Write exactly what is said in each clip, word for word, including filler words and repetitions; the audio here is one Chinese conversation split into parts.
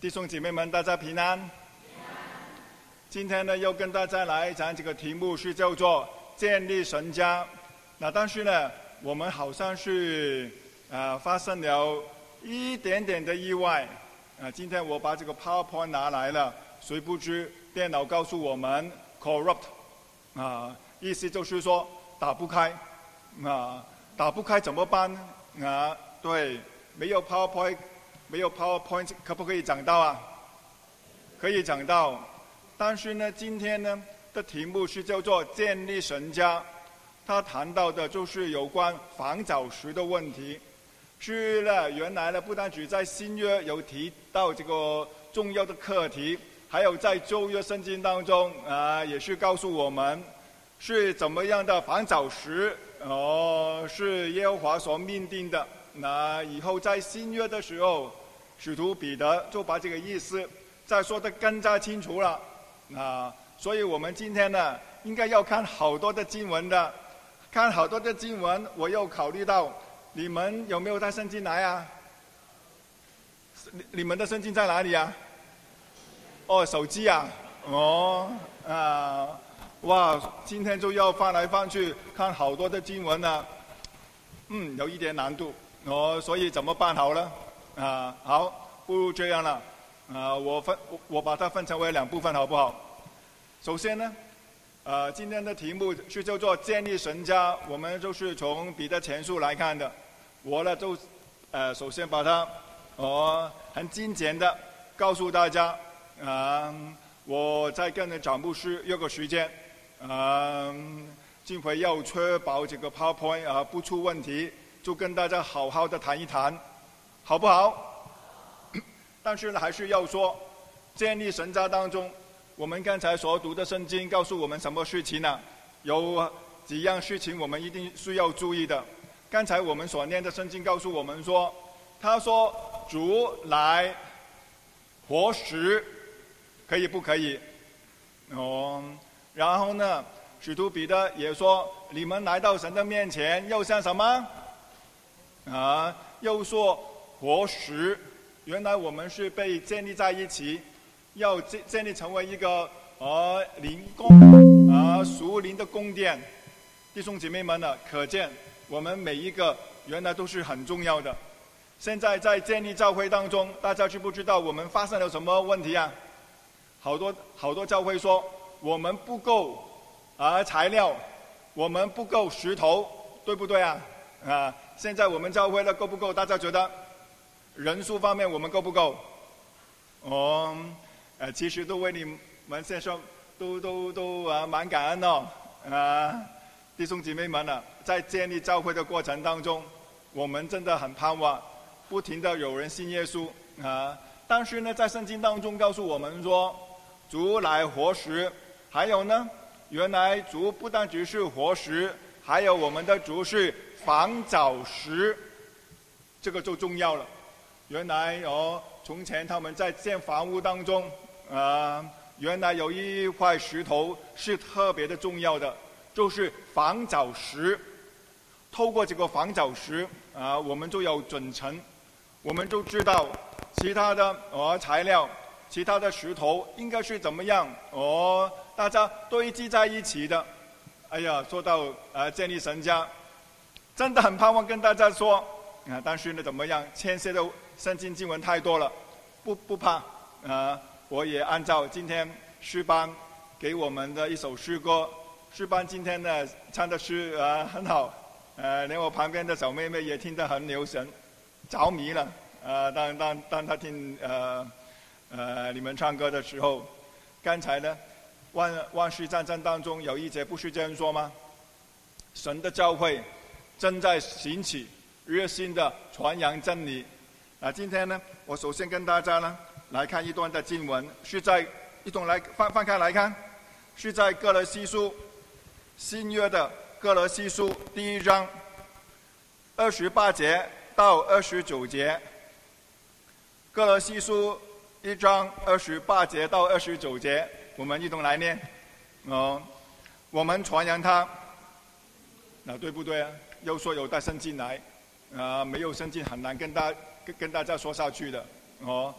弟兄姐妹们，大家平安。今天呢，又跟大家来讲这个题目是叫做建立神家。那但是呢，我们好像是呃发生了一点点的意外。啊、呃，今天我把这个 PowerPoint 拿来了，谁不知电脑告诉我们 corrupt， 啊、呃，意思就是说打不开，啊、呃，打不开怎么办呢？啊、呃，对，没有 PowerPoint。没有 PowerPoint 可不可以讲到啊？可以讲到，但是呢，今天呢的题目是叫做建立神家，他谈到的就是有关防早时的问题。是呢，原来呢不单只在新约有提到这个重要的课题，还有在旧约圣经当中啊、呃，也是告诉我们是怎么样的防早时哦，是耶和华所命定的。那以后在新约的时候，使徒彼得就把这个意思再说得更加清楚了。啊，所以我们今天呢，应该要看好多的经文的，看好多的经文。我又考虑到，你们有没有带圣经来啊？你你们的圣经在哪里啊？哦，手机啊，哦啊，哇，今天就要翻来翻去看好多的经文呢，嗯，有一点难度。哦，所以怎么办好了？啊，好，不如这样了，啊，我分我我把它分成为两部分，好不好？首先呢，呃，今天的题目是叫做建立神家，我们就是从彼得前书来看的。我呢就，呃，首先把它，哦，很精简的告诉大家，啊，我在跟着长牧师约个时间，啊，今回要确保这个 PowerPoint 啊不出问题。就跟大家好好的谈一谈，好不好？但是呢，还是要说，建立神家当中，我们刚才所读的圣经告诉我们什么事情呢？有几样事情我们一定需要注意的。刚才我们所念的圣经告诉我们说，他说主来活石，可以不可以？哦，然后呢，使徒彼得也说，你们来到神的面前，又像什么？啊，又说活石，原来我们是被建立在一起，要建建立成为一个呃灵宫啊属灵的宫殿。弟兄姐妹们呢，可见我们每一个原来都是很重要的。现在在建立教会当中，大家知不知道我们发生了什么问题啊？好多好多教会说我们不够啊材料，我们不够石头，对不对啊？啊。现在我们教会的够不够？大家觉得人数方面我们够不够？哦，呃，其实都为你们先生都都都啊蛮感恩哦，啊，弟兄姐妹们呢、啊，在建立教会的过程当中，我们真的很盼望不停的有人信耶稣啊。但是呢，在圣经当中告诉我们说，主乃活石，还有呢，原来主不但只是活石，还有我们的主是防早石，这个就重要了。原来哦，从前他们在建房屋当中，啊、呃，原来有一块石头是特别的重要的，就是防早石。透过这个防早石啊、呃，我们就有准成，我们就知道其他的哦材料、其他的石头应该是怎么样哦，大家堆积在一起的。哎呀，说到呃建立神家。真的很盼望跟大家说啊，但是呢，怎么样？牵涉的圣经经文太多了，不不怕啊！我也按照今天诗班给我们的一首诗歌，诗班今天呢唱的诗啊很好，呃，连我旁边的小妹妹也听得很留神，着迷了。呃，当当当她听呃呃你们唱歌的时候，刚才呢，万万世战争当中有一节不是这样说吗？神的教会正在兴起，热心的传扬真理。那今天呢，我首先跟大家呢来看一段的经文，是在一同来翻翻开来看，是在歌罗西书新约的歌罗西书第一章二十八节到二十九节。歌罗西书一章二十八节到二十九节，我们一同来念。哦，我们传扬它，那对不对啊？又说有带圣经来，啊、呃，没有圣经很难跟大跟跟大家说下去的哦。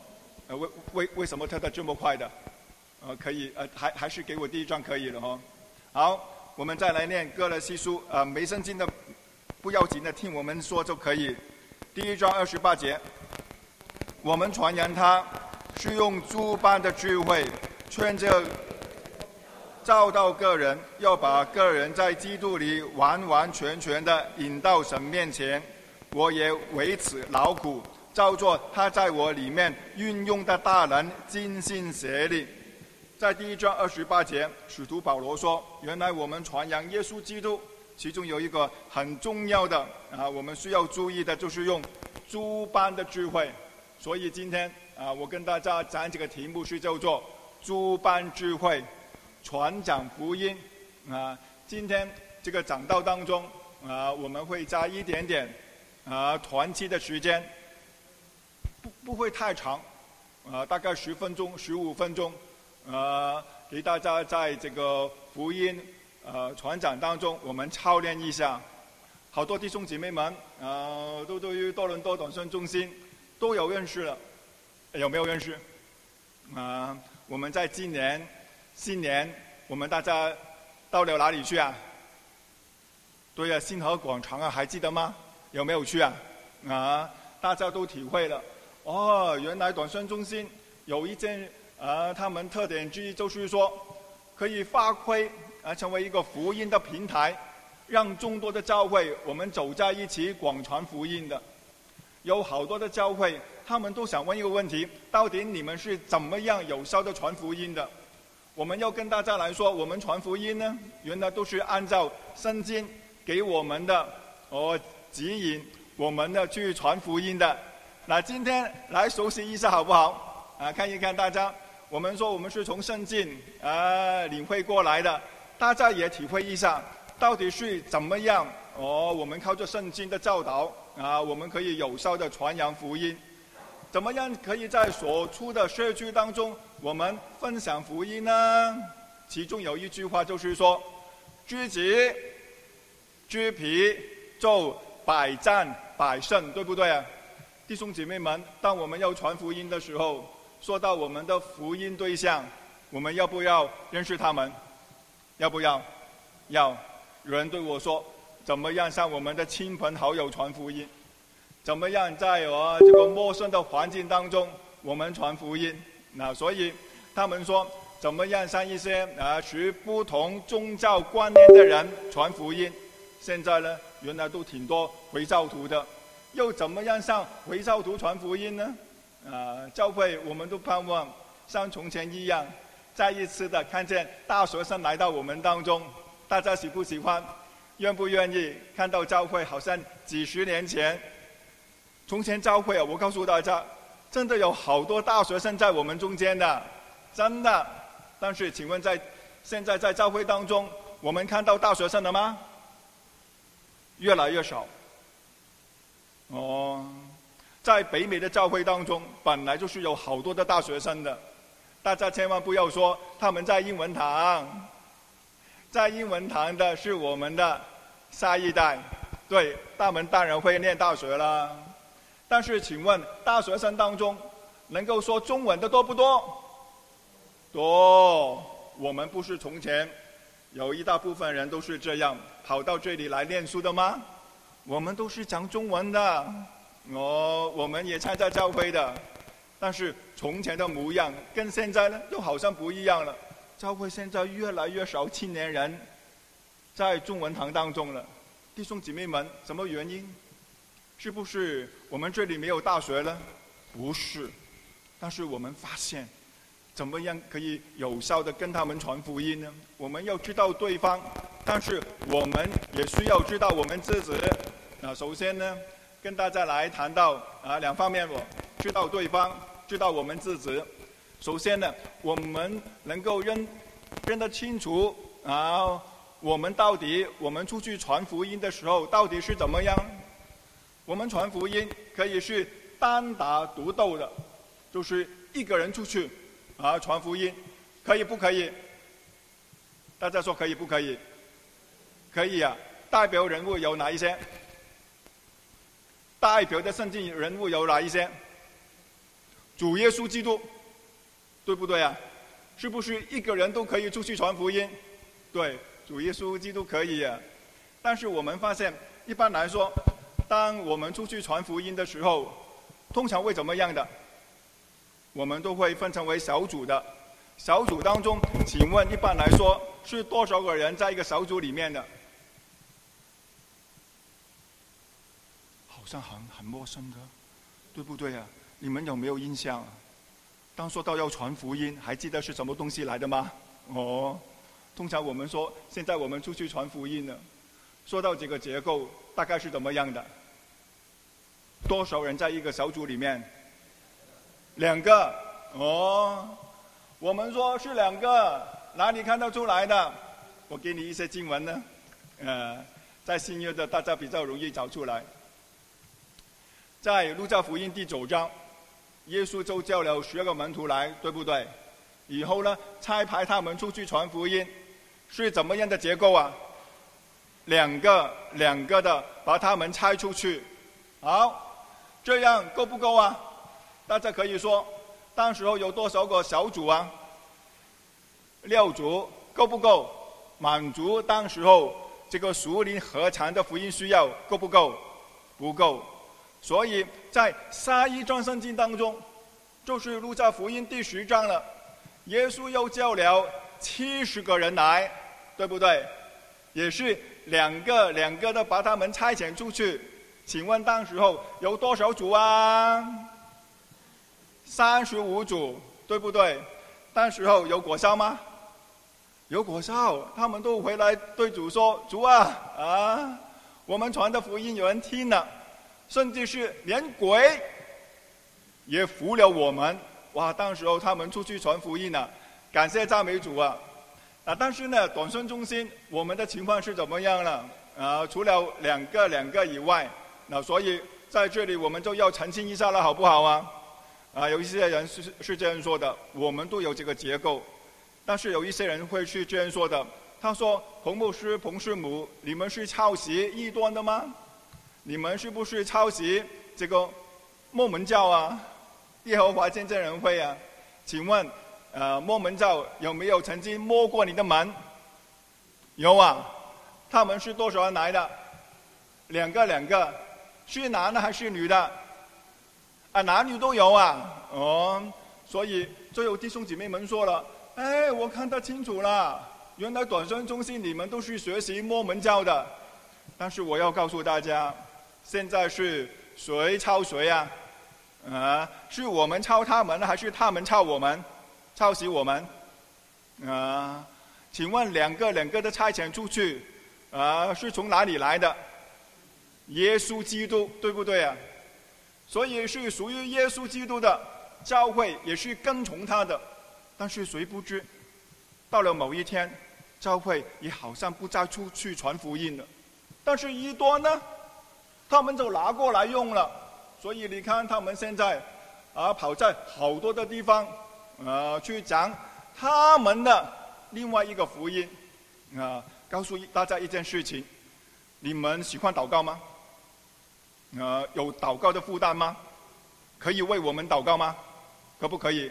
呃，为为为什么跳得这么快的？呃，可以，呃，还还是给我第一章可以了哈。好，我们再来念歌罗西书，呃，没圣经的不要紧的，听我们说就可以。第一章二十八节，我们传扬他是用诸般的智慧劝着教导个人，要把个人在基督里完完全全的引到神面前。我也为此劳苦，照作他在我里面运用的大能，尽心协力。在第一章二十八节，使徒保罗说：“原来我们传扬耶稣基督，其中有一个很重要的啊，我们需要注意的就是用诸般的智慧。所以今天啊，我跟大家讲这个题目是叫做诸般智慧，传讲福音啊。今天这个讲道当中啊，我们会加一点点啊团契的时间，不不会太长，啊，大概十分钟、十五分钟。”呃，给大家在这个福音呃传讲当中，我们操练一下。好多弟兄姐妹们，呃，都对于多伦多短宣中心都有认识了，有没有认识？啊、呃，我们在今年新年，我们大家到了哪里去啊？对啊，星河广场啊，还记得吗？有没有去啊？啊，大家都体会了。哦，原来短宣中心有一件。呃，他们特点之一就是说，可以发挥啊，成为一个福音的平台，让众多的教会我们走在一起广传福音的。有好多的教会，他们都想问一个问题：到底你们是怎么样有效的传福音的？我们要跟大家来说，我们传福音呢，原来都是按照圣经给我们的哦指引，我们呢去传福音的。那今天来熟悉一下好不好？啊，看一看大家。我们说我们是从圣经啊领会过来的，大家也体会一下，到底是怎么样哦？我们靠着圣经的教导啊，我们可以有效的传扬福音。怎么样可以在所处的社区当中，我们分享福音呢？其中有一句话就是说：“知己知彼，就百战百胜”，对不对啊？弟兄姐妹们，当我们要传福音的时候，说到我们的福音对象，我们要不要认识他们？要不要？要。有人对我说：“怎么样向我们的亲朋好友传福音？怎么样在我这个陌生的环境当中，我们传福音？”那所以他们说：“怎么样向一些啊持不同宗教观念的人传福音？”现在呢，原来都挺多回教徒的，又怎么样向回教徒传福音呢？啊，教会我们都盼望像从前一样，再一次的看见大学生来到我们当中，大家喜不喜欢？愿不愿意看到教会好像几十年前？从前教会啊，我告诉大家，真的有好多大学生在我们中间的，真的。但是请问在现在在教会当中，我们看到大学生了吗？越来越少。哦。在北美的教会当中，本来就是有好多的大学生的，大家千万不要说他们在英文堂，在英文堂的是我们的下一代，对，他们当然会念大学啦。但是请问大学生当中能够说中文的多不多？多。我们不是从前有一大部分人都是这样跑到这里来念书的吗？我们都是讲中文的。哦，我们也参加教会的，但是从前的模样跟现在呢，又好像不一样了。教会现在越来越少青年人在中文堂当中了。弟兄姐妹们，什么原因？是不是我们这里没有大学了？不是，但是我们发现，怎么样可以有效的跟他们传福音呢？我们要知道对方，但是我们也需要知道我们自己。那首先呢，跟大家来谈到啊两方面，我知道对方，知道我们自己。首先呢，我们能够认认得清楚啊，我们到底我们出去传福音的时候到底是怎么样？我们传福音可以是单打独斗的，就是一个人出去啊传福音，可以不可以？大家说可以不可以？可以啊。代表人物有哪一些？代表的圣经人物有哪一些？ 主耶稣基督，对不对啊？是不是一个人都可以出去传福音？对，主耶稣基督可以啊。但是我们发现，一般来说，当我们出去传福音的时候，通常会怎么样的？我们都会分成为小组的。小组当中，请问一般来说是多少个人在一个小组里面的？好像很很陌生的，对不对啊？你们有没有印象啊？当说到要传福音，还记得是什么东西来的吗？哦，通常我们说，现在我们出去传福音了。说到这个结构，大概是怎么样的？多少人在一个小组里面？两个。哦，我们说是两个，哪里看得出来的？我给你一些经文呢，呃，在新约的大家比较容易找出来。在路加福音第九章，耶稣就叫了十二个门徒来，对不对？以后呢，差派他们出去传福音，是怎么样的结构啊？两个两个的把他们拆出去。好，这样够不够啊？大家可以说，当时候有多少个小组啊？六组，够不够？满足当时候这个属灵合常的福音需要，够不够？不够。所以在下一章圣经当中，就是路加福音第十章了，耶稣又叫了七十个人来，对不对？也是两个两个的把他们差遣出去。请问当时候有多少组啊？三十五组，对不对？当时候有果效吗？有果效，他们都回来对主说：“主啊，啊，我们传的福音有人听了，甚至是连鬼也服了我们。”哇！当时候他们出去传福音了，感谢赞美主啊！啊，但是呢，短宣中心我们的情况是怎么样了？啊，除了两个两个以外，那所以在这里我们就要澄清一下了，好不好啊？啊，有一些人是是这样说的，我们都有这个结构，但是有一些人会是这样说的，他说：“彭牧师、彭师母，你们是抄袭异端的吗？你们是不是抄袭这个摩门教啊？耶和华见证人会啊？请问，呃，摩门教有没有曾经摸过你的门？有啊，他们是多少人来的？两个两个，是男的还是女的？啊，男女都有啊。哦，所以就有弟兄姐妹们说了，哎，我看得清楚了，原来短宣中心你们都是学习摩门教的。但是我要告诉大家，现在是谁抄谁啊？啊，是我们抄他们，还是他们抄我们？抄袭我们？啊，请问两个两个的差遣出去，啊，是从哪里来的？耶稣基督，对不对啊？所以是属于耶稣基督的教会，也是跟从他的。但是谁不知，到了某一天，教会也好像不再出去传福音了。但是异端呢，他们就拿过来用了。所以你看，他们现在啊，跑在好多的地方，啊，去讲他们的另外一个福音，啊，告诉大家一件事情：你们喜欢祷告吗？呃，有祷告的负担吗？可以为我们祷告吗？可不可以？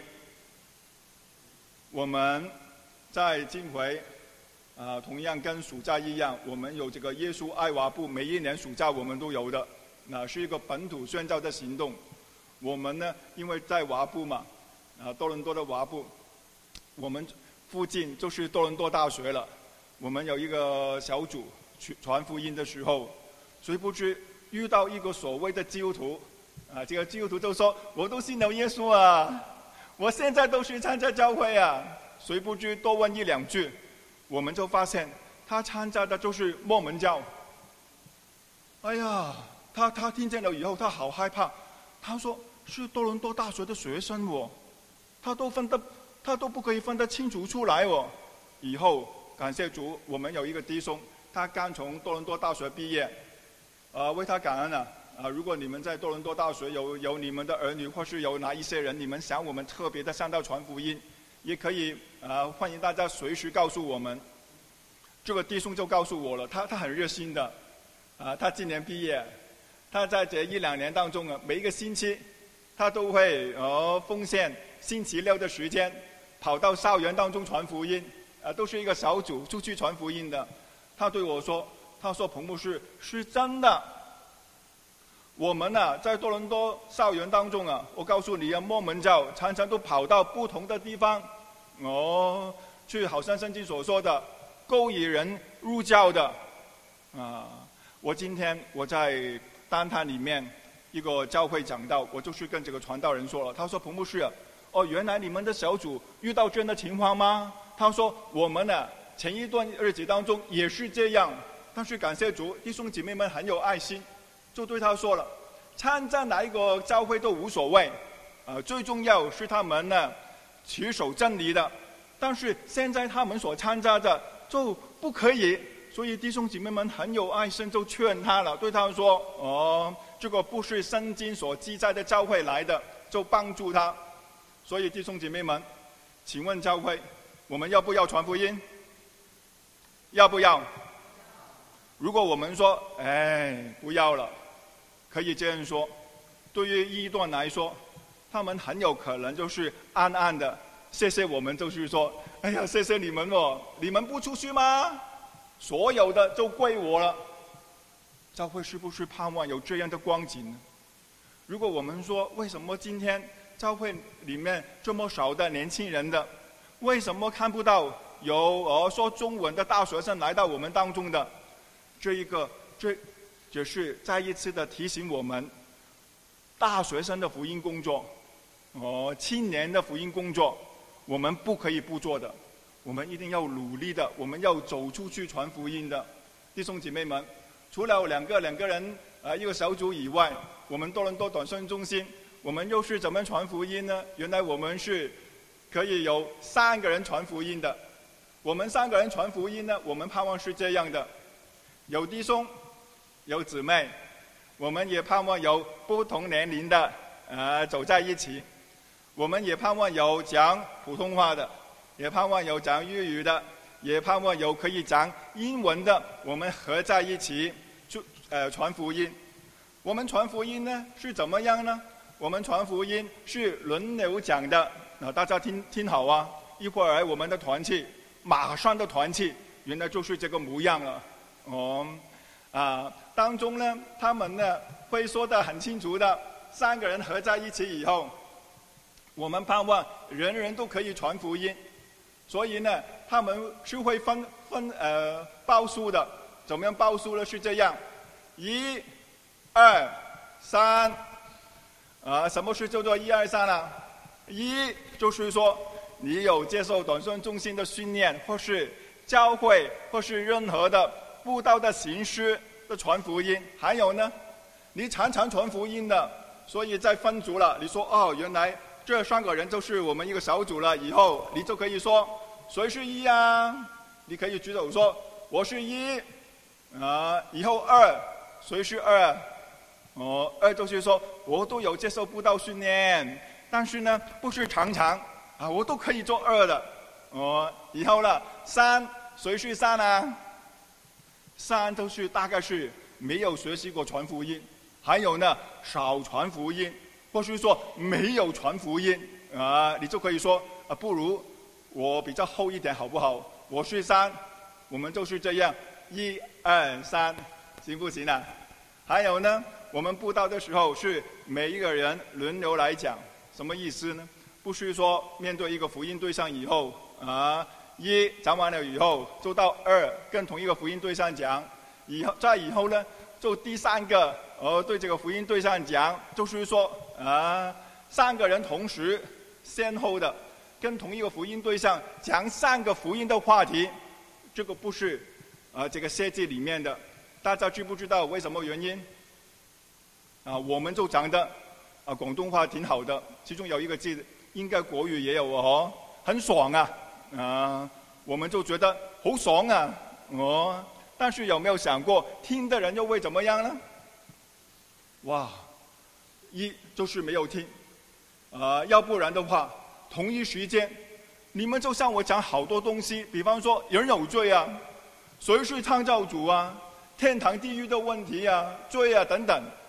我们在今回，啊、呃，同样跟暑假一样，我们有这个耶稣爱娃部，每一年暑假我们都有的，那是一个本土宣教的行动。我们呢，因为在娃部嘛，啊、呃，多伦多的娃部，我们附近就是多伦多大学了。我们有一个小组去传福音的时候，谁不知遇到一个所谓的基督徒，啊，这个基督徒就说：“我都信了耶稣啊，我现在都是参加教会啊。”谁不知多问一两句，我们就发现他参加的就是摩门教。哎呀，他他听见了以后，他好害怕。他说：“是多伦多大学的学生哦，他都分得，他都不可以分得清楚出来哦。”以后感谢主，我们有一个弟兄，他刚从多伦多大学毕业。呃，为他感恩啊！啊、呃，如果你们在多伦多大学有有你们的儿女，或是有哪一些人，你们想我们特别的向他传福音，也可以啊、呃，欢迎大家随时告诉我们。这个弟兄就告诉我了，他他很热心的，啊、呃，他今年毕业，他在这一两年当中啊，每一个星期他都会呃奉献星期六的时间，跑到校园当中传福音，啊、呃，都是一个小组出去传福音的。他对我说，他说彭牧师是真的。我们呢、啊，在多伦多校园当中啊，我告诉你啊，摩门教常常都跑到不同的地方，哦，去好像圣经所说的勾引人入教的，啊，我今天我在单摊里面一个教会讲到，我就是跟这个传道人说了，他说彭牧师啊，哦，原来你们的小组遇到这样的情况吗？他说我们呢、啊、前一段日子当中也是这样，但是感谢主，弟兄姐妹们很有爱心。就对他说了，参加哪一个教会都无所谓，呃，最重要是他们呢持守真理的。但是现在他们所参加的就不可以，所以弟兄姐妹们很有爱心，就劝他了，对他说：“哦，这个不是圣经所记载的教会来的，就帮助他。”所以弟兄姐妹们，请问教会，我们要不要传福音？要不要？如果我们说，哎，不要了。可以这样说，对于异端来说，他们很有可能就是暗暗的谢谢我们，就是说，哎呀，谢谢你们哦，你们不出去吗？所有的就归我了。教会是不是盼望有这样的光景呢？如果我们说，为什么今天教会里面这么少的年轻人的，为什么看不到有呃说中文的大学生来到我们当中的？这一个这。只是再一次的提醒我们，大学生的福音工作，哦，青年的福音工作，我们不可以不做的，我们一定要努力的，我们要走出去传福音的。弟兄姐妹们，除了两个两个人呃一个小组以外，我们多伦多短宣中心，我们又是怎么传福音呢？原来我们是可以有三个人传福音的。我们三个人传福音呢，我们盼望是这样的：有弟兄。有姊妹，我们也盼望有不同年龄的，呃，走在一起。我们也盼望有讲普通话的，也盼望有讲粤语的，也盼望有可以讲英文的。我们合在一起，就呃传福音。我们传福音呢是怎么样呢？我们传福音是轮流讲的。那大家听听好啊！一会儿我们的团契，马上的团契，原来就是这个模样了。哦。啊，当中呢，他们呢会说得很清楚的，三个人合在一起以后，我们盼望人人都可以传福音，所以呢，他们是会分分呃报数的，怎么样报数呢？是这样，一、二、三，啊，什么是叫做一二三呢？一就是说你有接受短宣中心的训练，或是教会，或是任何的。布道的形式的传福音，还有呢，你常常传福音的，所以在分组了。你说哦，原来这三个人就是我们一个小组了，以后你就可以说谁是一啊？你可以举手说我是一啊。以后二，谁是二？哦，二就是说我都有接受布道训练，但是呢不是常常啊，我都可以做二的。哦，以后了三，谁是三啊？三都是大概是没有学习过传福音，还有呢少传福音，或是说没有传福音啊，你就可以说啊，不如我比较厚一点好不好？我是三，我们就是这样，一二三，行不行啊？还有呢，我们布道的时候是每一个人轮流来讲，什么意思呢？不是说面对一个福音对象以后啊。一讲完了以后，就到二跟同一个福音对象讲，以后再以后呢，就第三个呃对这个福音对象讲，就是说啊，三个人同时先后的跟同一个福音对象讲三个福音的话题，这个不是啊、呃、这个设计里面的，大家知不知道为什么原因？啊，我们就讲的啊广东话挺好的，其中有一个字应该国语也有哦，很爽啊。啊，我们就觉得好爽啊！哦，但是有没有想过，听的人又会怎么样呢？哇，一就是没有听，啊、呃，要不然的话，同一时间，你们就向我讲好多东西，比方说人有罪啊，谁是创造主啊，天堂地狱的问题啊，罪啊等等，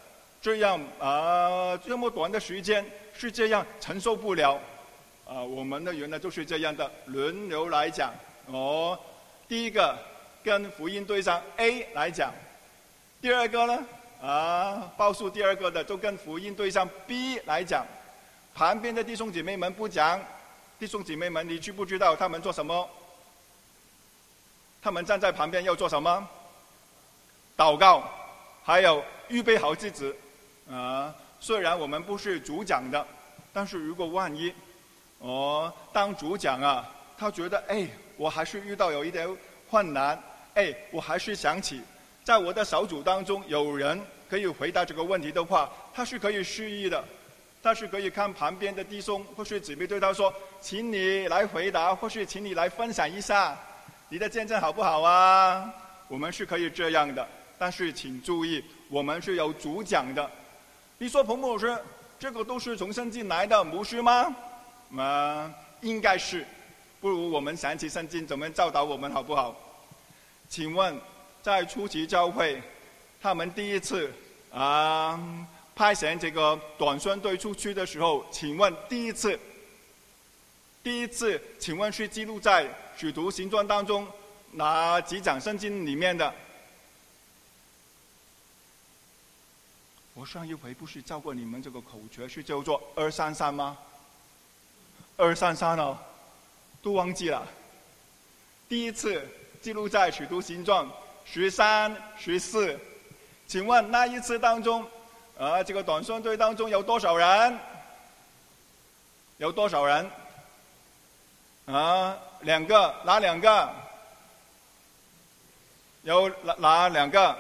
这样啊、呃、这么短的时间是这样承受不了啊、呃。我们的原来就是这样的轮流来讲哦。第一个跟福音对象 A 来讲，第二个呢啊，报数第二个的就跟福音对象 B 来讲。旁边的弟兄姐妹们不讲，弟兄姐妹们，你知不知道他们做什么？他们站在旁边要做什么？祷告，还有预备好自己。啊，虽然我们不是主讲的，但是如果万一，哦，当主讲啊，他觉得哎，我还是遇到有一点困难，哎，我还是想起，在我的小组当中有人可以回答这个问题的话，他是可以示意的。他是可以看旁边的弟兄或是姊妹对他说，请你来回答，或是请你来分享一下你的见证好不好啊？我们是可以这样的，但是请注意，我们是有主讲的。你说彭牧师，这个都是从圣经来的牧师吗？啊，应该是。不如我们想起圣经怎么教导我们好不好？请问在初期教会，他们第一次啊派遣这个短宣队出去的时候，请问第一次，第一次，请问是记录在《使徒行传》当中哪几章圣经里面的？我上一回不是教过你们这个口诀是叫做二三三吗？二三三哦，都忘记了。第一次记录在《使徒行传》十三、十四，请问那一次当中？啊，这个短宣队当中有多少人？有多少人？啊，两个，哪两个？有哪哪两个？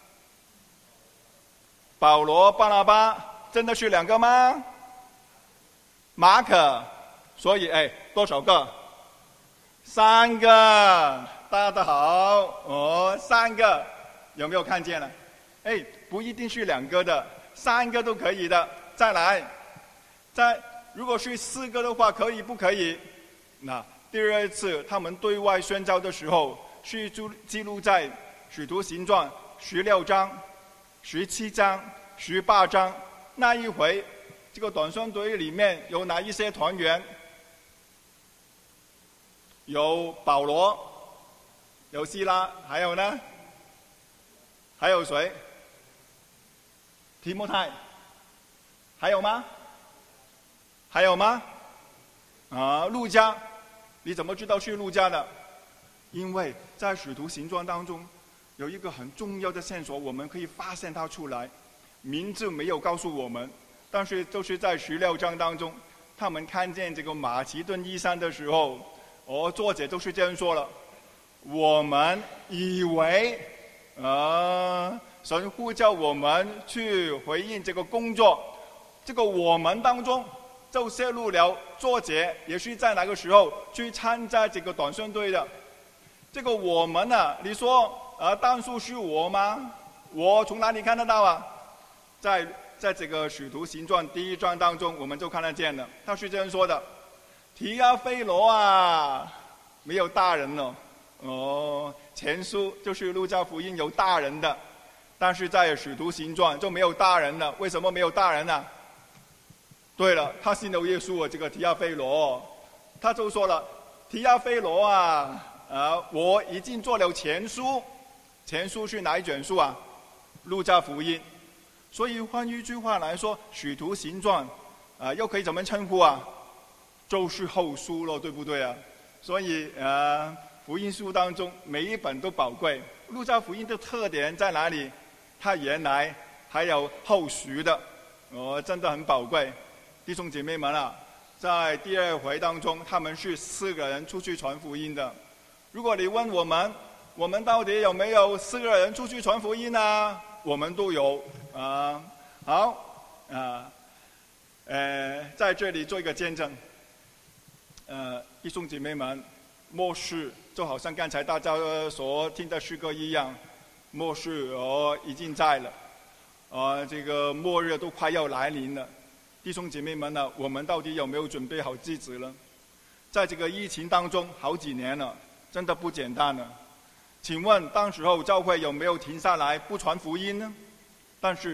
保罗、巴拿巴，真的是两个吗？马可，所以哎，多少个？三个，大家好哦，三个，有没有看见了？哎，不一定是两个的。三个都可以的，再来，再如果是四个的话，可以不可以？那第二次他们对外宣教的时候，是记录在《使徒行传》十六章、十七章、十八章那一回。这个短宣队里面有哪一些团员？有保罗，有希拉，还有呢？还有谁？提摩太，还有吗？还有吗？啊，路加，你怎么知道是路加的？因为在《使徒行传》当中有一个很重要的线索，我们可以发现它出来。名字没有告诉我们，但是就是在十六章当中，他们看见这个马其顿医生的时候，哦，作者就是这样说了：我们以为，啊。神呼叫我们去回应这个工作，这个我们当中就泄露了作者也是在那个时候去参加这个短宣队的。这个我们呢、啊，你说呃，当初是我吗？我从哪里看得到啊？在在这个使徒行传第一章当中，我们就看得见了，他是这样说的：提阿非罗啊，没有大人了哦，前书就是路加福音有大人的。但是在《使徒行传》就没有大人了，为什么没有大人呢？对了，他信了耶稣，这个提阿非罗，他就说了：提阿非罗啊，呃，我已经做了前书，前书是哪一卷书啊？路加福音。所以换一句话来说，《使徒行传》啊、呃，又可以怎么称呼啊？就是后书了，对不对啊？所以呃，福音书当中每一本都宝贵。路加福音的特点在哪里？它原来还有后续的，哦，真的很宝贵。弟兄姐妹们啊，在第二回当中，他们是四个人出去传福音的。如果你问我们，我们到底有没有四个人出去传福音呢？我们都有啊。好啊，呃，在这里做一个见证。呃，弟兄姐妹们，末世就好像刚才大家所听的诗歌一样。末世哦已经在了，啊，这个末日都快要来临了。弟兄姐妹们呢，我们到底有没有准备好自己呢？在这个疫情当中好几年了，真的不简单了。请问当时候教会有没有停下来不传福音呢？但是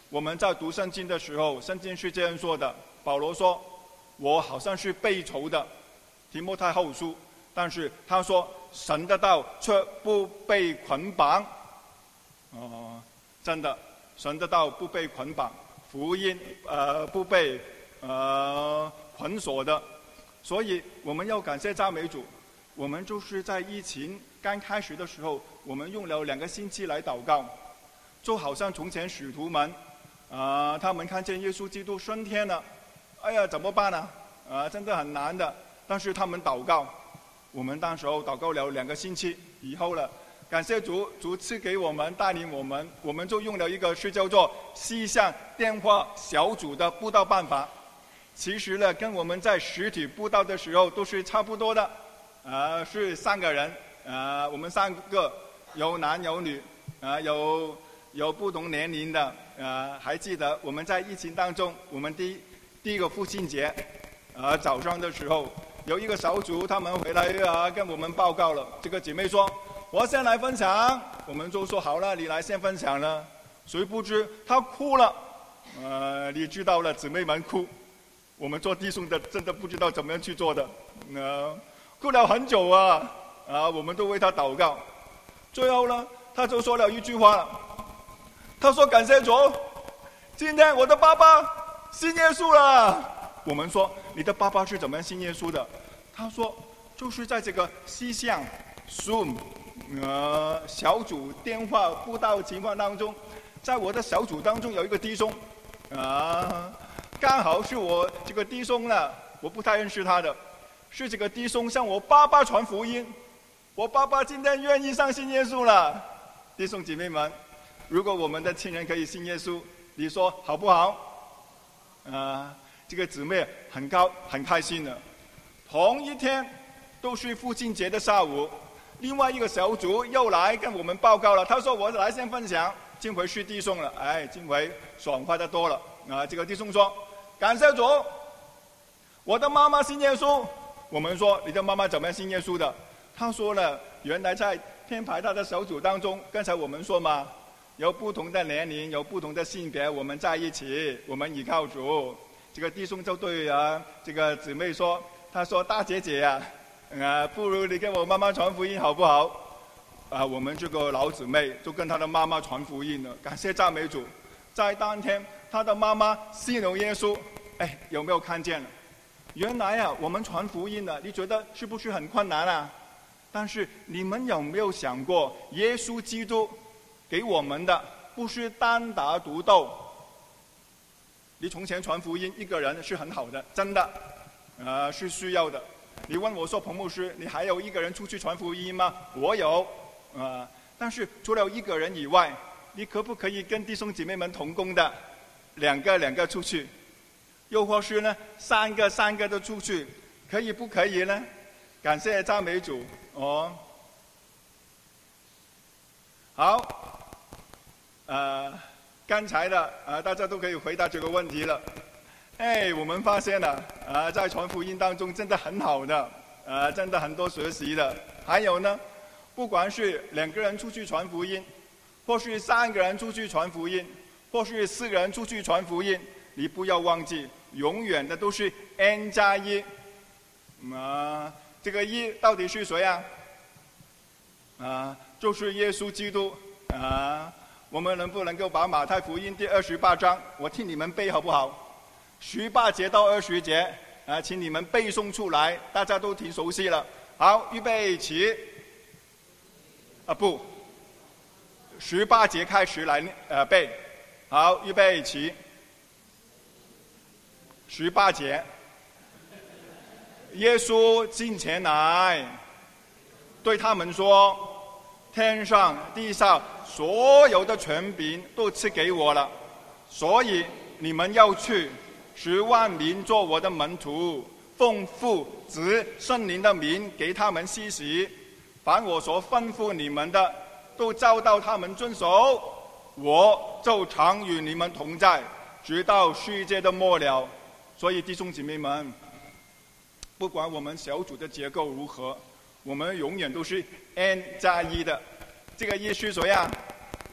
我们在读圣经的时候，圣经是这样说的，保罗说我好像是被囚的，提摩太后书，但是他说神的道却不被捆绑。哦、呃，真的，神的道不被捆绑，福音呃不被呃捆锁的。所以我们要感谢赞美主，我们就是在疫情刚开始的时候，我们用了两个星期来祷告，就好像从前使徒们啊、呃，他们看见耶稣基督升天了，哎呀怎么办呢？啊、呃，真的很难的。但是他们祷告，我们当时候祷告了两个星期以后了，感谢主，主赐给我们带领我们，我们就用了一个是叫做西向电话小组的布道办法。其实呢，跟我们在实体布道的时候都是差不多的，啊、呃，是三个人，啊、呃，我们三个有男有女，啊、呃，有有不同年龄的，啊、呃，还记得我们在疫情当中，我们第一第一个父亲节，啊、呃，早上的时候有一个小组，他们回来啊跟我们报告了，这个姐妹说我先来分享，我们就说好了，你来先分享了，谁不知她哭了，呃，你知道了，姊妹们哭。我们做弟兄的真的不知道怎么样去做的，呃，哭了很久啊，啊，我们都为他祷告。最后呢，他就说了一句话了，他说：“感谢主，今天我的爸爸信耶稣了。”我们说：“你的爸爸是怎么样信耶稣的？”他说：“就是在这个西向 Zoom 呃小组电话布道情况当中，在我的小组当中有一个弟兄啊。”刚好是我这个弟兄呢，我不太认识他的，是这个弟兄向我爸爸传福音，我爸爸今天愿意相信耶稣了。弟兄姐妹们，如果我们的亲人可以信耶稣，你说好不好？啊、呃，这个姊妹很高很开心的。同一天，都是父亲节的下午，另外一个小组又来跟我们报告了，他说我来先分享，今回是弟兄了，哎，今回爽快的多了。啊，这个弟兄说：“感谢主，我的妈妈信耶稣。”我们说：“你的妈妈怎么样信耶稣的？”他说了，原来在天牌他的小组当中，刚才我们说嘛，有不同的年龄，有不同的性别，我们在一起，我们依靠主。这个弟兄就对啊，这个姊妹说：“他说大姐姐呀、啊，啊，不如你给我妈妈传福音好不好？”啊，我们这个老姊妹就跟她的妈妈传福音了，感谢赞美主，在当天。他的妈妈信了耶稣，哎，有没有看见了？原来啊，我们传福音的，你觉得是不是很困难啊？但是你们有没有想过，耶稣基督给我们的不是单打独斗。你从前传福音一个人是很好的，真的，呃，是需要的。你问我说，彭牧师，你还有一个人出去传福音吗？我有，呃，但是除了一个人以外，你可不可以跟弟兄姐妹们同工的？两个两个出去，又或是呢三个三个都出去，可以不可以呢？感谢赞美主哦。好，呃，刚才的呃大家都可以回答这个问题了。哎，我们发现了啊、呃，在传福音当中真的很好的，呃，真的很多学习的。还有呢，不管是两个人出去传福音，或是三个人出去传福音。或是四个人出去传福音，你不要忘记，永远的都是 n 加一。啊，这个一到底是谁啊？啊，就是耶稣基督啊。我们能不能够把马太福音第二十八章，我替你们背好不好？十八节到二十节啊，请你们背诵出来，大家都挺熟悉了。好，预备起。啊不，十八节开始来呃背。好，预备起。十八节，耶稣进前来，对他们说：“天上地上所有的权柄都赐给我了，所以你们要去，使万民做我的门徒，奉父子圣灵的名给他们施洗，凡我所吩咐你们的，都教导他们遵守。我就常与你们同在，直到世界的末了。”所以弟兄姐妹们，不管我们小组的结构如何，我们永远都是 n 加一的。这个一是谁呀？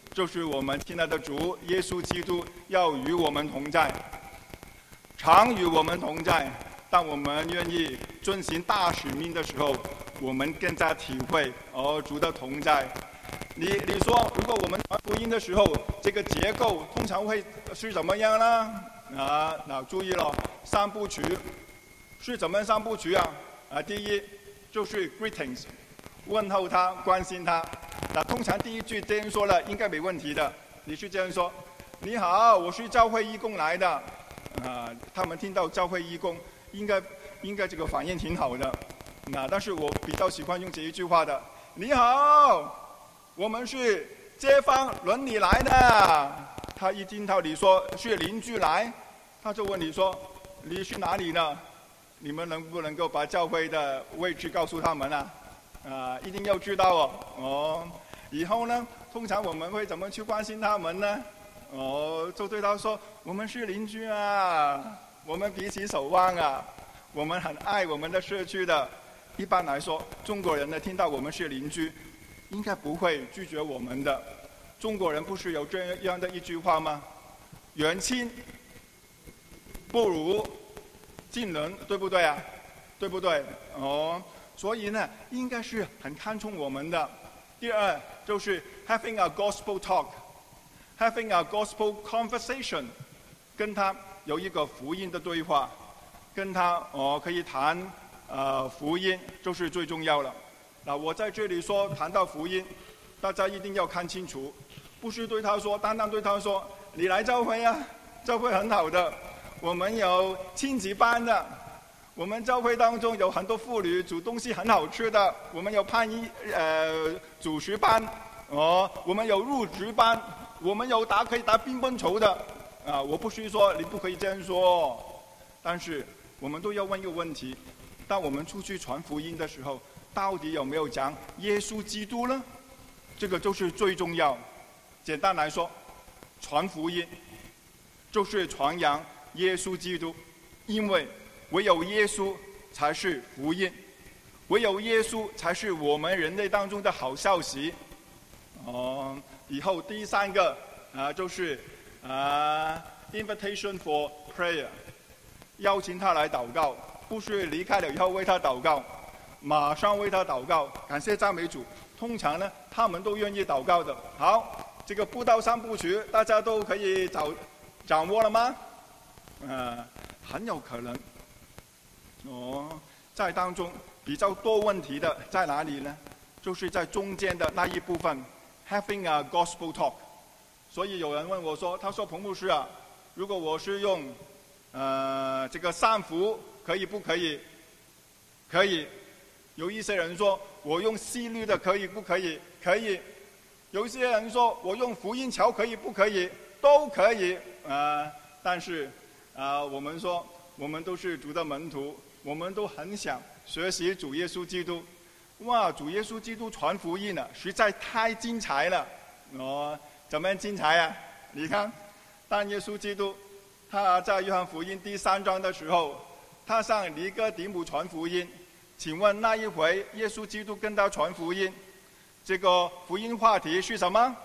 就是我们亲爱的主耶稣基督要与我们同在，常与我们同在。当我们愿意遵行大使命的时候，我们更加体会哦主的同在。你你说，如果我们传福音的时候，这个结构通常会是怎么样呢？啊，那注意了，三部曲是怎么三部曲啊？啊，第一就是 greetings， 问候他，关心他。那通常第一句这样说了，应该没问题的。你是这样说：你好，我是教会义工来的。啊，他们听到教会义工，应该应该这个反应挺好的。那但是我比较喜欢用这一句话的：你好，我们是街坊邻里来的。他一听到你说是邻居来，他就问你说你是哪里呢？你们能不能够把教会的位置告诉他们啊？啊，一定要知道哦。哦，以后呢，通常我们会怎么去关心他们呢？哦，就对他说：我们是邻居啊，我们彼此守望啊，我们很爱我们的社区的。一般来说，中国人呢听到我们是邻居，应该不会拒绝我们的。中国人不是有这样的一句话吗？远亲不如近邻，对不对啊？对不对？哦，所以呢，应该是很看重我们的。第二就是 having a gospel talk，having a gospel conversation， 跟他有一个福音的对话，跟他哦可以谈呃福音，就是最重要了。那我在这里说谈到福音，大家一定要看清楚，不是对他说，单单对他说你来教会啊，教会很好的。我们有亲子班的，我们教会当中有很多妇女煮东西很好吃的，我们有攀衣呃主食班，哦，我们有入职班，我们有打可以打乒乓球的，啊，我不是说你不可以这样说，但是我们都要问一个问题：当我们出去传福音的时候，到底有没有讲耶稣基督呢？这个就是最重要。简单来说，传福音就是传扬耶稣基督，因为唯有耶稣才是福音，唯有耶稣才是我们人类当中的好消息。哦，以后第三个啊，就是啊 ，invitation for prayer， 邀请他来祷告，不是离开了以后为他祷告，马上为他祷告，感谢赞美主。通常呢，他们都愿意祷告的。好，这个布道三部曲，大家都可以掌掌握了吗？呃，很有可能。哦，在当中比较多问题的在哪里呢？就是在中间的那一部分 ，having a gospel talk。所以有人问我说：“他说彭牧师啊，如果我是用呃这个三福，可以不可以？”可以。有一些人说我用西律的可以不可以？可以。有一些人说我用福音桥可以不可以？都可以。啊、呃，但是。啊，我们说，我们都是主的门徒，我们都很想学习主耶稣基督。哇，主耶稣基督传福音呢，实在太精彩了。哦，怎么样精彩啊？你看，当耶稣基督他在约翰福音第三章的时候，他向尼哥底母传福音。请问那一回耶稣基督跟他传福音，这个福音话题是什么？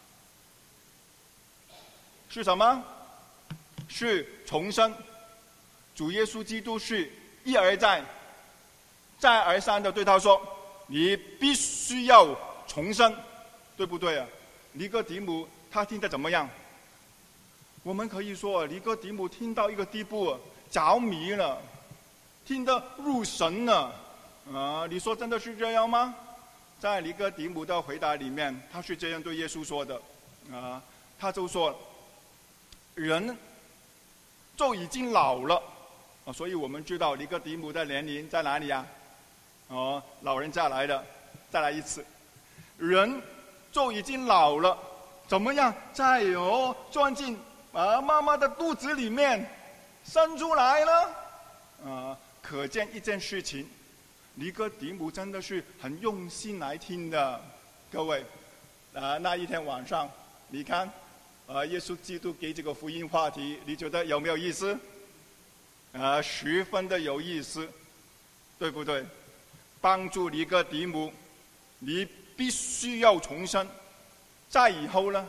是什么？是重生。主耶稣基督是一而再再而三的对他说：你必须要重生，对不对啊？尼哥底母他听得怎么样？我们可以说尼哥底母听到一个地步着迷了，听得入神了。啊，你说真的是这样吗？在尼哥底母的回答里面，他是这样对耶稣说的。啊，他就说人就已经老了，啊，所以我们知道尼哥底母的年龄在哪里啊？哦，老人家来的。再来一次，人就已经老了，怎么样再有钻进啊妈妈的肚子里面生出来了？啊，可见一件事情，尼哥底母真的是很用心来听的。各位，啊，那一天晚上，你看。啊，耶稣基督给这个福音话题，你觉得有没有意思？啊，十分的有意思，对不对？帮助尼哥底母，你必须要重生。再以后呢，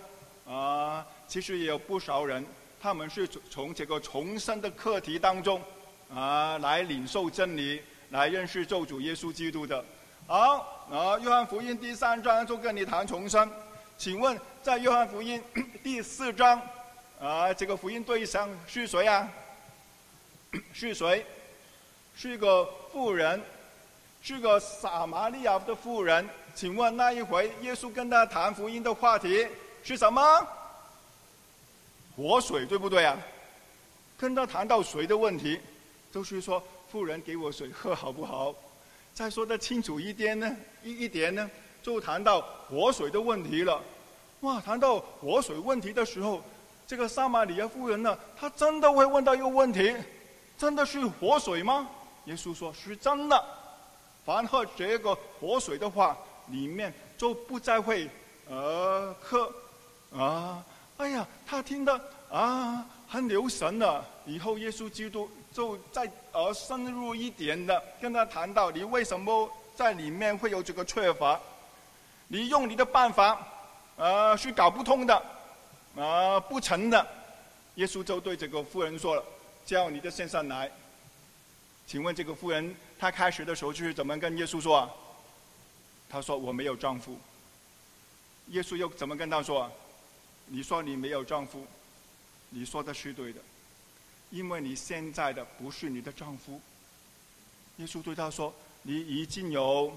啊，其实也有不少人，他们是从这个重生的课题当中啊来领受真理，来认识救主耶稣基督的。好，啊，约翰福音第三章就跟你谈重生。请问，在约翰福音第四章，啊，这个福音对象是谁啊？是谁？是一个妇人，是个撒玛利亚的妇人。请问那一回，耶稣跟他谈福音的话题是什么？活水，对不对啊？跟他谈到水的问题，就是说，妇人给我水喝好不好？再说得清楚一点呢，一一点呢，就谈到活水的问题了。哇，谈到活水问题的时候，这个撒玛利亚妇人呢，她真的会问到一个问题：真的是活水吗？耶稣说是真的。凡喝这个活水的话，里面就不再会呃渴啊。哎呀，他听得啊很留神了。以后耶稣基督就再呃深入一点的跟他谈到，你为什么在里面会有这个缺乏？你用你的办法呃是搞不通的，啊、呃、不成的。耶稣就对这个妇人说了：“叫你的先生来。”请问这个妇人她开始的时候就是怎么跟耶稣说啊？她说：“我没有丈夫。”耶稣又怎么跟她说啊？你说你没有丈夫，你说的是对的，因为你现在的不是你的丈夫。耶稣对他说：“你已经有，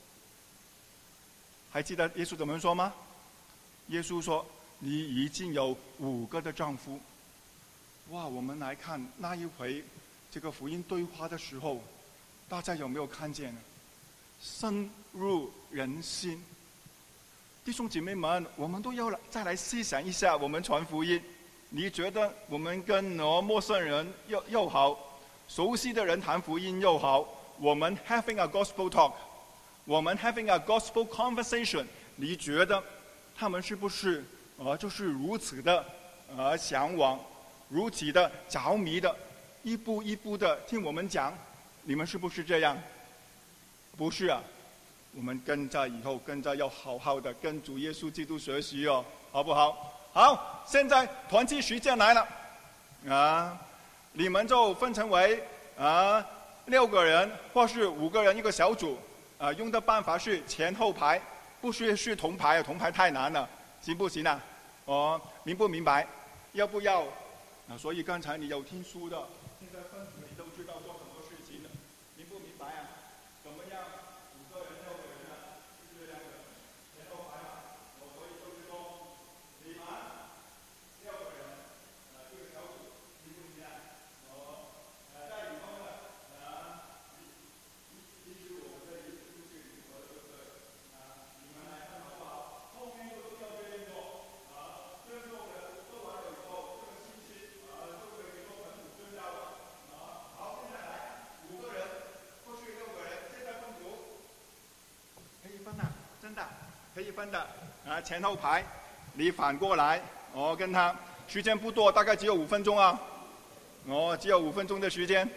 还记得耶稣怎么说吗？耶稣说：你已经有五个的丈夫。”哇，我们来看那一回这个福音对话的时候，大家有没有看见呢？深入人心。弟兄姐妹们，我们都要再来思想一下，我们传福音，你觉得我们跟呃陌生人又又好，熟悉的人谈福音又好，我们 having a gospel talk， 我们 having a gospel conversation， 你觉得他们是不是呃就是如此的呃向往，如此的着迷的，一步一步的听我们讲？你们是不是这样？不是啊。我们跟着以后跟着要好好的跟主耶稣基督学习哦，好不好？好，现在团契时间来了，啊，你们就分成为啊六个人或是五个人一个小组，啊，用的办法是前后排，不是是同排，同排太难了，行不行啊？哦，明不明白？要不要？啊，所以刚才你有听书的，现在分组你都知道做什么事情了，明不明白啊？怎么样？五个人六个人呢？是这样的，前后排嘛。我所以就是说，你们六个人，呃，这个小组，明不明白？哦，呃，在以后呢，呃，其实我们的意思就是如何对不对？啊，你们来看好不好？后面就要这样做，啊，这样做人做完了以后，这个信息啊就可以说很主增加了。啊，好，现在来五个人或是六个人，现在分组。可以分的，真的可以分的啊！前后排，你反过来，哦，跟他时间不多，大概只有五分钟啊，哦，只有五分钟的时间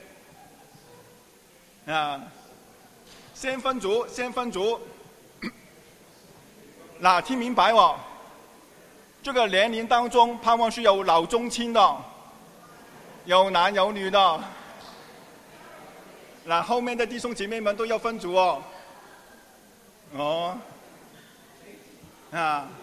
啊。先分组，先分组。那听明白哦？这个年龄当中，盼望是有老中青的，有男有女的。那后面的弟兄姐妹们都要分组哦。哦，啊，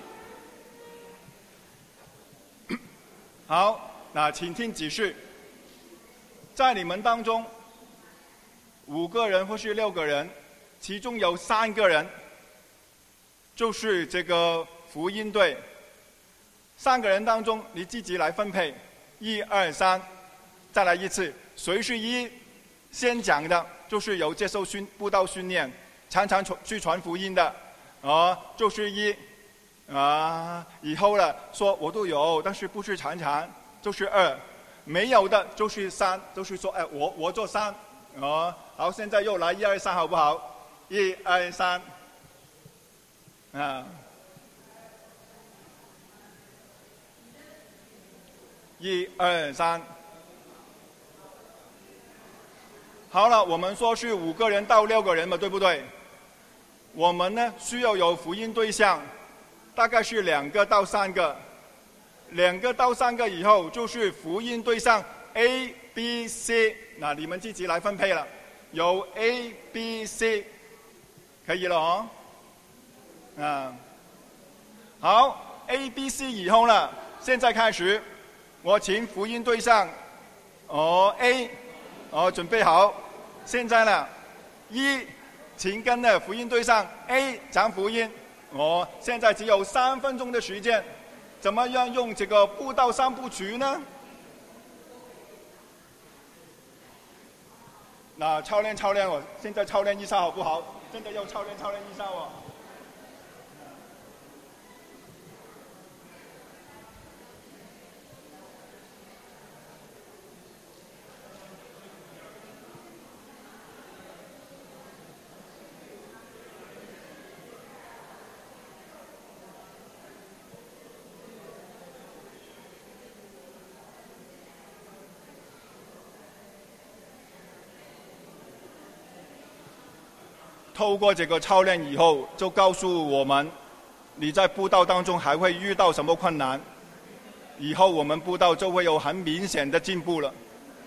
好，那请听指示，在你们当中，五个人或是六个人，其中有三个人，就是这个福音队。三个人当中，你自己来分配，一二三，再来一次。谁是一先讲的，就是有接受训布道训练。常常去传福音的，啊，就是一，啊，以后了说我都有，但是不是常常，就是二，没有的就是三，就是说，哎，我我做三，啊，好，现在又来一二三，好不好？一二三，啊，一二三。好了，我们说是五个人到六个人嘛，对不对？我们呢需要有福音对象，大概是两个到三个， 两个到三个以后，就是福音对象 A、B、C， 那你们自己来分配了，有 A、B、C， 可以了哦。啊，好 ，A、B、C 以后呢，现在开始，我请福音对象，哦 A， 哦准备好，现在呢，一，请跟的福音对象 A 讲福音，哦，现在只有三分钟的时间，怎么样用这个布道三部曲呢？那操练操练我，现在操练一下好不好？真的要操练操练一下哦。透过这个操练以后，就告诉我们，你在布道当中还会遇到什么困难，以后我们布道就会有很明显的进步了。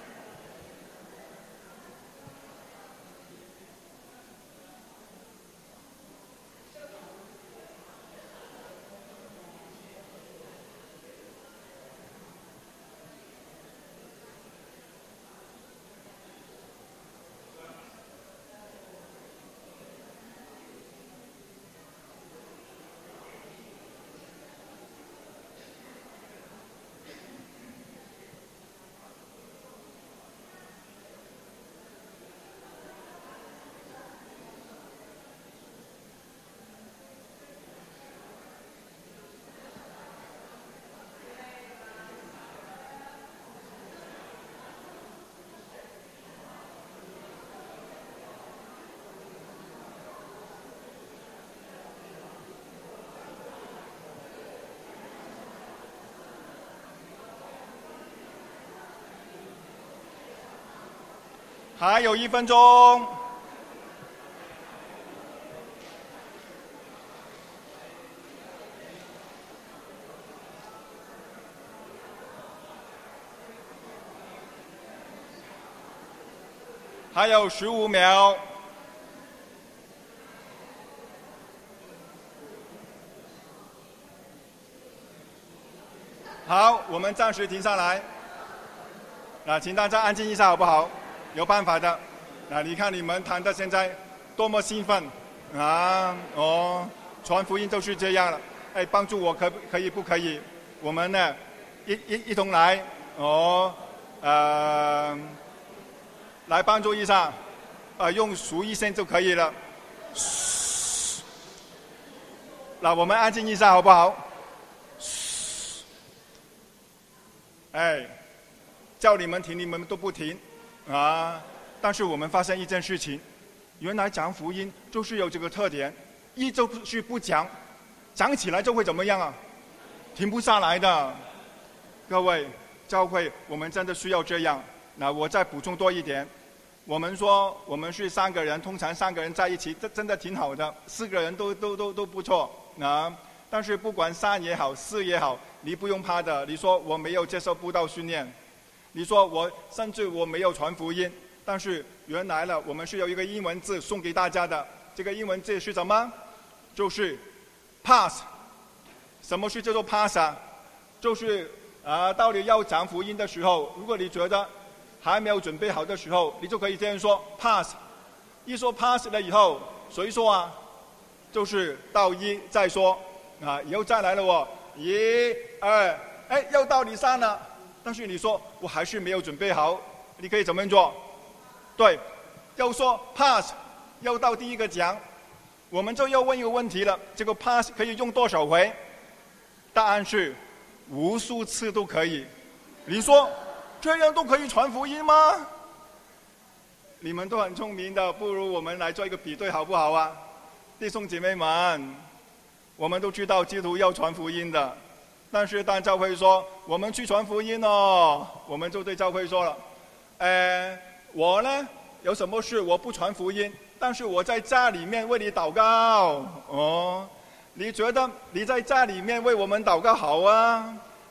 还有一分钟。还有十五秒。好，我们暂时停下来。那请大家安静一下好不好？有办法的。那你看你们谈的现在多么兴奋啊！哦，传福音就是这样了。哎，帮助我可可以不可以？我们呢，一一一同来哦，呃，来帮助一下，呃，用数一声就可以了。那我们安静一下好不好？哎，叫你们停，你们都不停。啊！但是我们发现一件事情，原来讲福音就是有这个特点，一就是不讲，讲起来就会怎么样啊？停不下来的。各位，教会我们真的需要这样。那我再补充多一点，我们说我们是三个人，通常三个人在一起，这真的挺好的，四个人都都都都不错啊。但是不管三也好，四也好，你不用怕的。你说我没有接受布道训练。你说我甚至我没有传福音，但是原来了，我们是有一个英文字送给大家的。这个英文字是什么？就是 pass。什么是叫做 pass 啊？就是啊，到底要讲福音的时候，如果你觉得还没有准备好的时候，你就可以这样说 pass。一说 pass 了以后，谁说啊？就是到一再说啊，以后再来了哦，一二，哎，又到你三了。但是你说我还是没有准备好，你可以怎么做？对，要说 pass， 要到第一个讲，我们就要问一个问题了：这个 pass 可以用多少回？答案是无数次都可以。你说这样都可以传福音吗？你们都很聪明的，不如我们来做一个比对好不好啊？弟兄姐妹们，我们都知道基督徒要传福音的。但是当教会说我们去传福音哦，我们就对教会说了，呃，我呢有什么事我不传福音，但是我在家里面为你祷告哦。你觉得你在家里面为我们祷告好啊？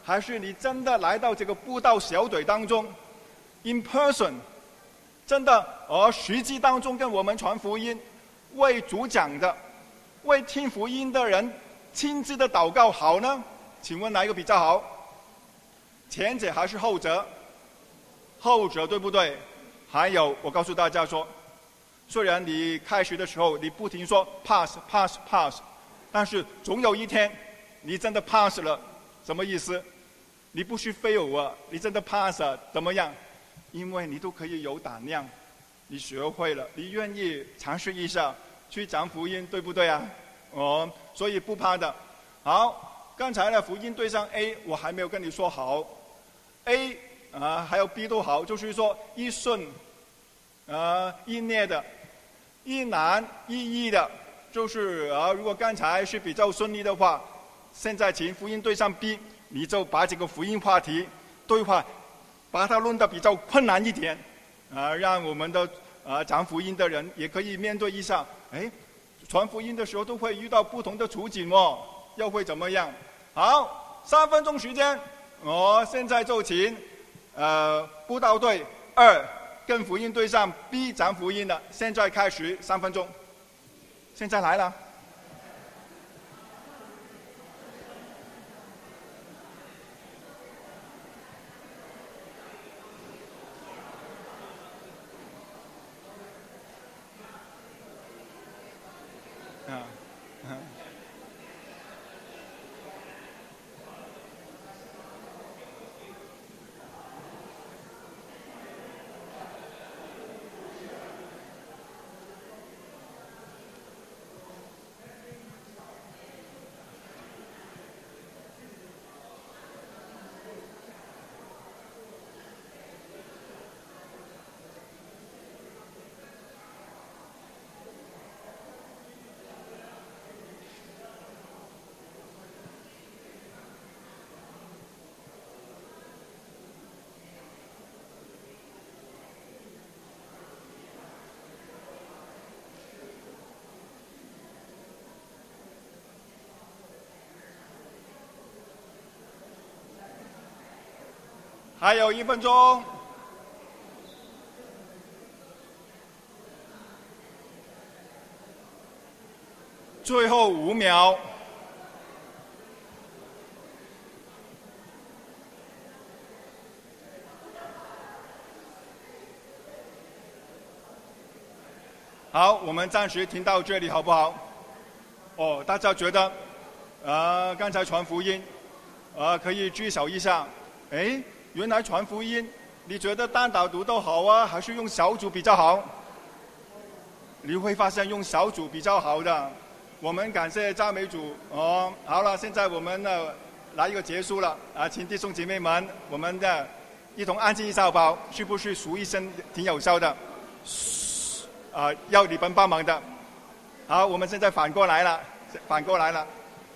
还是你真的来到这个布道小队当中 ，in person， 真的而实际当中跟我们传福音，为主讲的，为听福音的人亲自的祷告好呢？请问哪一个比较好？前者还是后者？后者对不对？还有，我告诉大家说，虽然你开学的时候你不停说 pass pass pass， 但是总有一天你真的 pass 了，什么意思？你不是 fail 啊，你真的 pass 了，怎么样？因为你都可以有胆量，你学会了，你愿意尝试一下去讲福音，对不对啊？哦，所以不怕的。好，刚才的福音对象 A 我还没有跟你说好 ，A 啊还有 B 都好，就是说一顺啊一逆的，一难一易的，就是啊如果刚才是比较顺利的话，现在请福音对象 B， 你就把这个福音话题对话，把它论得比较困难一点，啊让我们的啊讲福音的人也可以面对一下，哎。传福音的时候都会遇到不同的处境哦，又会怎么样？好，三分钟时间，我现在就请呃布道队二跟福音对象 B 讲福音的，现在开始三分钟。现在来了。还有一分钟。最后五秒。好，我们暂时停到这里，好不好？哦，大家觉得，呃，刚才传福音，呃，可以知晓一下，哎。原来传福音，你觉得单打独斗好啊，还是用小组比较好？你会发现用小组比较好的。我们感谢赞美主哦。好了，现在我们呢来一个结束了啊，请弟兄姐妹们，我们的一同安静一下好不好？是不是数一声挺有效的？啊，要你们帮忙的。好，我们现在反过来了，反过来了。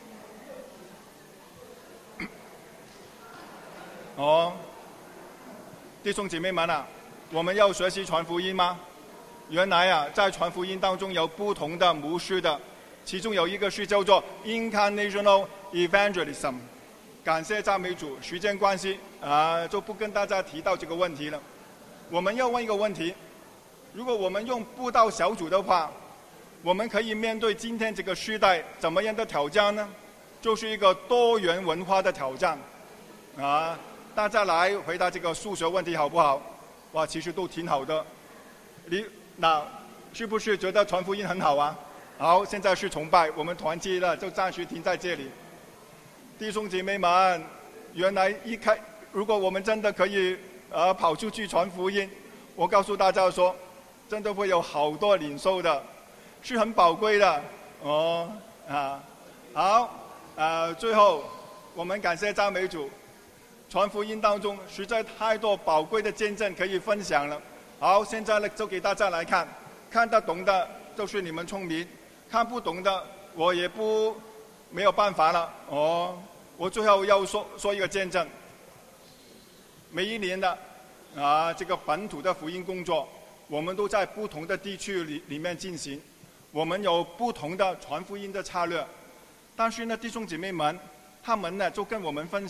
哦。弟兄姐妹们啊，我们要学习传福音吗？原来啊，在传福音当中有不同的模式的，其中有一个是叫做 Incarnational Evangelism。感谢赞美主，时间关系啊，就不跟大家提到这个问题了。我们要问一个问题：如果我们用布道小组的话，我们可以面对今天这个时代怎么样的挑战呢？就是一个多元文化的挑战啊。大家来回答这个数学问题好不好？哇，其实都挺好的。你那是不是觉得传福音很好啊？好，现在是崇拜，我们团契了，就暂时停在这里。弟兄姐妹们，原来一开，如果我们真的可以呃跑出去传福音，我告诉大家说，真的会有好多领受的，是很宝贵的哦啊。好，呃，最后我们感谢赞美主。传福音当中实在太多宝贵的见证可以分享了。好，现在呢就给大家来看，看得懂的就是你们聪明，看不懂的我也不没有办法了。哦，我最后要说说一个见证。每一年的啊这个本土的福音工作，我们都在不同的地区里里面进行，我们有不同的传福音的策略。但是呢，弟兄姐妹们，他们呢就跟我们分享。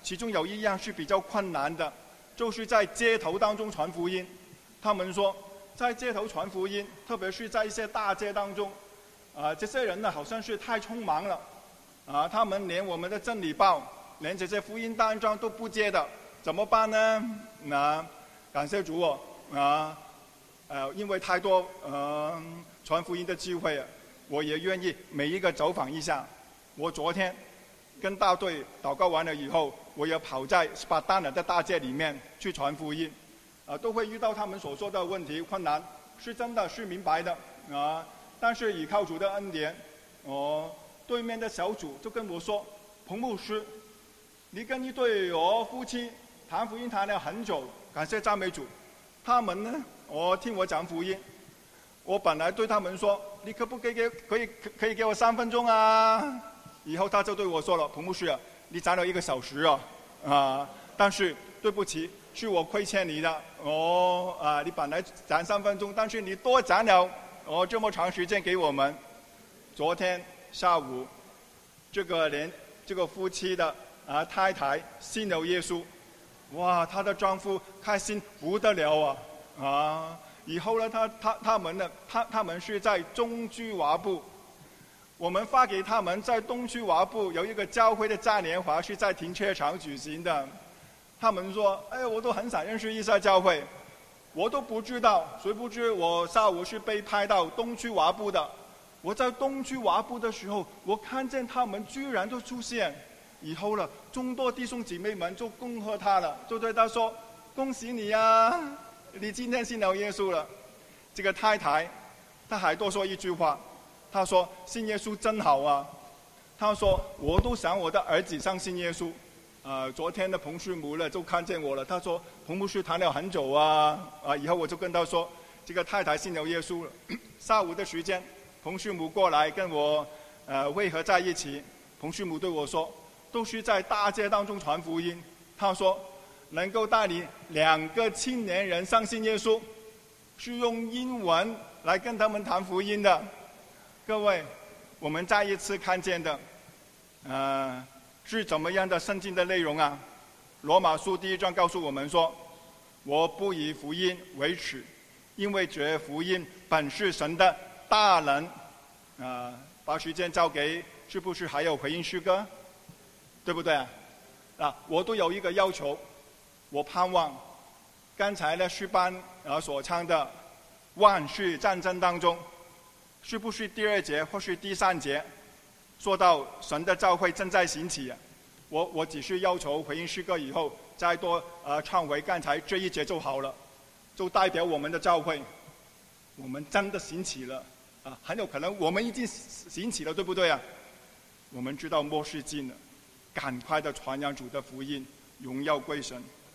其中有一样是比较困难的，就是在街头当中传福音。他们说，在街头传福音，特别是在一些大街当中，啊，这些人呢好像是太匆忙了，啊，他们连我们的真理报，连这些福音单张都不接的，怎么办呢？那感谢主哦，啊，呃，因为太多呃传福音的机会，我也愿意每一个走访一下。我昨天跟大队祷告完了以后，我也跑在斯巴达的大街里面去传福音，啊，都会遇到他们所说的问题困难，是真的是明白的啊。但是倚靠主的恩典，哦，对面的小组就跟我说，彭牧师，你跟一对哦夫妻谈福音谈了很久，感谢赞美主。他们呢，我听我讲福音，我本来对他们说，你可不可以给可以可以给我三分钟啊？以后他就对我说了，彭牧师啊，你讲了一个小时啊，啊，但是对不起，是我亏欠你的哦，啊，你本来讲三分钟，但是你多讲了哦这么长时间给我们。昨天下午，这个连这个夫妻的啊太太信了耶稣，哇，她的丈夫开心不得了啊啊！以后呢，他他他们呢，他他们是在中居华部。我们发给他们在东区华部有一个教会的嘉年华是在停车场举行的，他们说，哎，我都很想认识一下教会，我都不知道，谁不知我下午是被派到东区华部的。我在东区华部的时候，我看见他们居然都出现，以后了，众多弟兄姐妹们就恭贺他了，就对他说，恭喜你啊，你今天信了耶稣了。这个太太她还多说一句话，他说信耶稣真好啊，他说我都想我的儿子相信耶稣。呃，昨天的彭师母呢就看见我了，他说彭牧师谈了很久啊，啊，以后我就跟他说这个太太信了耶稣了。下午的时间，彭师母过来跟我呃汇合在一起，彭师母对我说，都是在大街当中传福音，他说能够带领两个青年人相信耶稣，是用英文来跟他们谈福音的。各位，我们再一次看见的，呃，是怎么样的圣经的内容啊？罗马书第一章告诉我们说，我不以福音为耻，因为这福音本是神的大能。啊、呃，把时间交给是不是还有回应诗歌？对不对啊？啊，我都有一个要求，我盼望刚才呢诗班啊所唱的万世战争当中，是不是第二节或是第三节说到神的教会正在兴起啊？我我只是要求回应诗歌以后再多呃唱回刚才这一节就好了，就代表我们的教会，我们真的兴起了啊！很有可能我们已经兴起了，对不对啊？我们知道末世近了，赶快的传扬主的福音，荣耀归神。